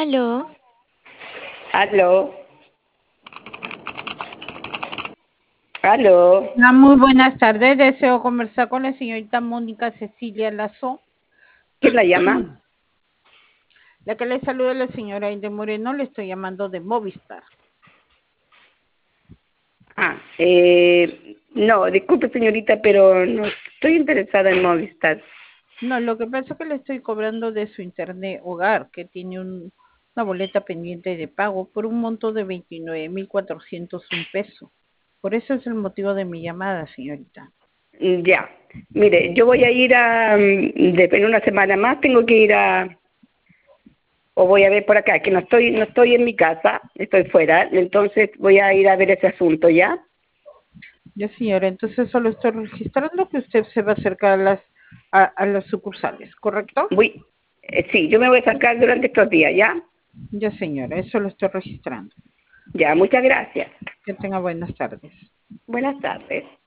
Aló, Aló, aló, Muy buenas tardes. Deseo conversar con la señorita Mónica Cecilia Lazo. ¿quién la llama? La que le saluda la señora Aide Moreno, le estoy llamando de Movistar. No, disculpe señorita, pero no estoy interesada en Movistar. No, lo que pasa es que le estoy cobrando de su internet hogar, que tiene una boleta pendiente de pago por un monto de 29.401 pesos. Por eso es el motivo de mi llamada, señorita. Ya, mire, yo voy a ir en una semana más tengo que ir o voy a ver por acá, que no estoy en mi casa, estoy fuera, entonces voy a ir a ver ese asunto, ¿ya? Ya, señora, entonces solo estoy registrando que usted se va a acercar a las sucursales, ¿correcto? Sí, yo me voy a sacar durante estos días, ¿ya? Ya, señora, eso lo estoy registrando. Ya, muchas gracias. Que tenga buenas tardes. Buenas tardes.